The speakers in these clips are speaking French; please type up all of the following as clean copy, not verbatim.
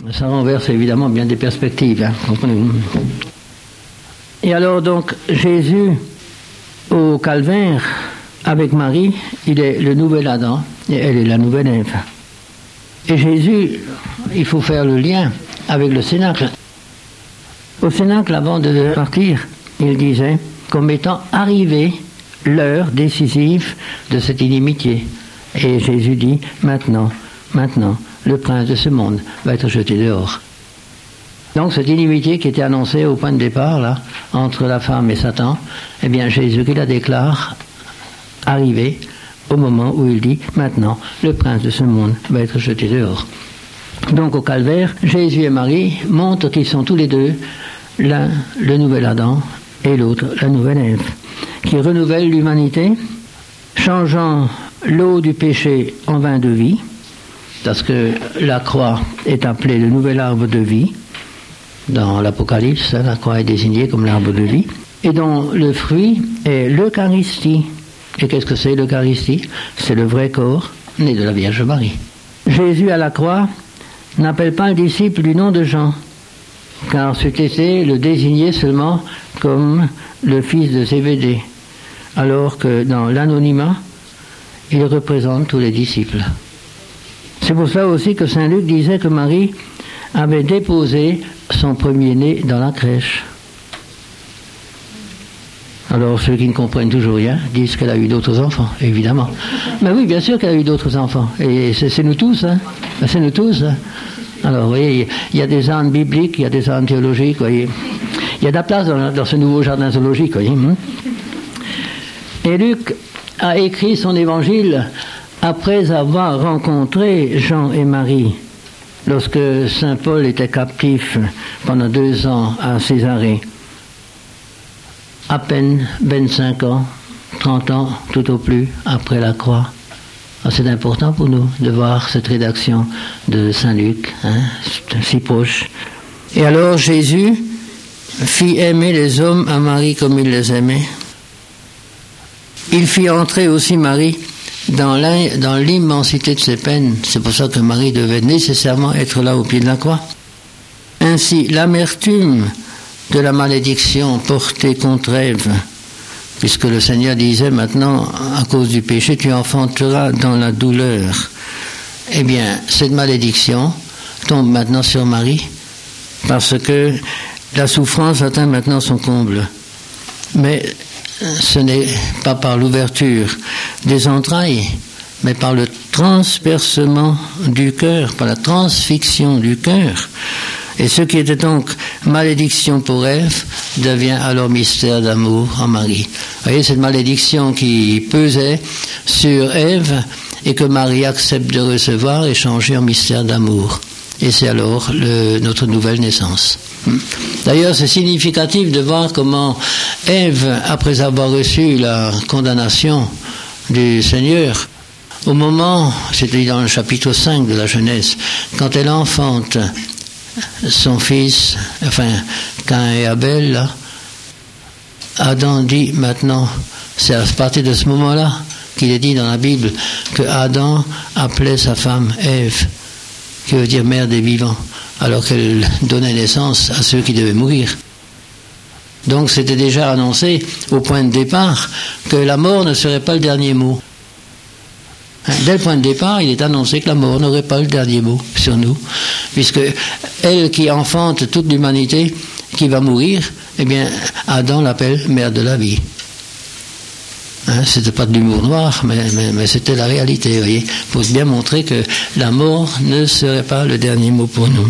Ça renverse évidemment bien des perspectives, hein, comprenez-vous. Et alors donc, Jésus, au calvaire, avec Marie, il est le nouvel Adam et elle est la nouvelle Ève. Et Jésus, il faut faire le lien avec le Cénacle. Au Cénacle, avant de partir, il disait comme étant arrivé l'heure décisive de cette inimitié. Et Jésus dit, maintenant, le prince de ce monde va être jeté dehors. Donc cette inimitié qui était annoncée au point de départ, là, entre la femme et Satan, eh bien Jésus qui la déclare arrivé au moment où il dit, maintenant, le prince de ce monde va être jeté dehors. Donc au calvaire, Jésus et Marie montrent qu'ils sont tous les deux, l'un le nouvel Adam et l'autre la nouvelle Ève, qui renouvellent l'humanité, changeant l'eau du péché en vin de vie, parce que la croix est appelée le nouvel arbre de vie. Dans l'Apocalypse, la croix est désignée comme l'arbre de vie, et dont le fruit est l'Eucharistie. Et qu'est-ce que c'est l'Eucharistie? C'est le vrai corps né de la Vierge Marie. Jésus à la croix n'appelle pas le disciple du nom de Jean, car c'était le désigner seulement comme le fils de Zébédée, alors que dans l'anonymat, il représente tous les disciples. C'est pour ça aussi que Saint Luc disait que Marie avait déposé son premier-né dans la crèche. Alors ceux qui ne comprennent toujours rien disent qu'elle a eu d'autres enfants, évidemment. Mais oui, bien sûr qu'elle a eu d'autres enfants. Et c'est nous tous, hein. C'est nous tous. Hein. Alors vous voyez, il y a des ânes bibliques, il y a des ânes théologiques, vous voyez. Il y a de la place dans ce nouveau jardin zoologique, vous voyez. Et Luc a écrit son évangile après avoir rencontré Jean et Marie, lorsque Saint Paul était captif pendant 2 ans à Césarée. À peine 25 ans, 30 ans tout au plus après la croix. Alors c'est important pour nous de voir cette rédaction de Saint Luc, hein, si proche. Et alors Jésus fit aimer les hommes à Marie comme il les aimait. Il fit entrer aussi Marie dans l'immensité de ses peines. C'est pour ça que Marie devait nécessairement être là au pied de la croix. Ainsi, l'amertume de la malédiction portée contre Ève, puisque le Seigneur disait maintenant, à cause du péché, tu enfanteras dans la douleur. Eh bien, cette malédiction tombe maintenant sur Marie, parce que la souffrance atteint maintenant son comble. Mais ce n'est pas par l'ouverture des entrailles, mais par le transpercement du cœur, par la transfixion du cœur. Et ce qui était donc malédiction pour Ève devient alors mystère d'amour en Marie. Vous voyez, cette malédiction qui pesait sur Ève et que Marie accepte de recevoir est changée en mystère d'amour. Et c'est alors notre nouvelle naissance. D'ailleurs, c'est significatif de voir comment Ève, après avoir reçu la condamnation du Seigneur, au moment, c'était dans le chapitre 5 de la Genèse, quand elle enfante son fils, enfin, Caïn et Abel, là, Adam dit maintenant, c'est à partir de ce moment-là qu'il est dit dans la Bible que Adam appelait sa femme Ève, qui veut dire mère des vivants, alors qu'elle donnait naissance à ceux qui devaient mourir. Donc c'était déjà annoncé au point de départ que la mort ne serait pas le dernier mot. Dès le point de départ, il est annoncé que la mort n'aurait pas le dernier mot sur nous, puisque elle qui enfante toute l'humanité, qui va mourir, eh bien, Adam l'appelle mère de la vie. C'était pas de l'humour noir, mais c'était la réalité, vous voyez, pour bien montrer que la mort ne serait pas le dernier mot pour nous.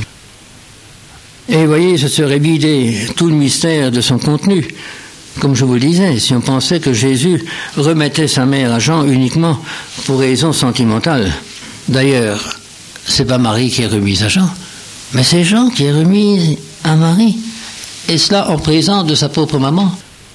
Et vous voyez, ce serait vider tout le mystère de son contenu. Comme je vous le disais, si on pensait que Jésus remettait sa mère à Jean uniquement pour raisons sentimentales. D'ailleurs, c'est pas Marie qui est remise à Jean, mais c'est Jean qui est remis à Marie. Et cela en présence de sa propre maman.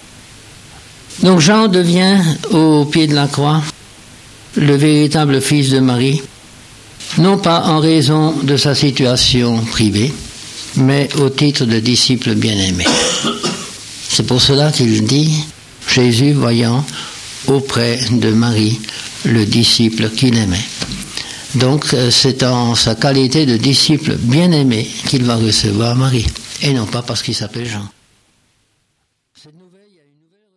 Donc Jean devient, au pied de la croix, le véritable fils de Marie, non pas en raison de sa situation privée, mais au titre de disciple bien-aimé. C'est pour cela qu'il dit, Jésus voyant auprès de Marie le disciple qu'il aimait. Donc c'est en sa qualité de disciple bien-aimé qu'il va recevoir Marie, et non pas parce qu'il s'appelle Jean. Cette nouvelle, il y a une nouvelle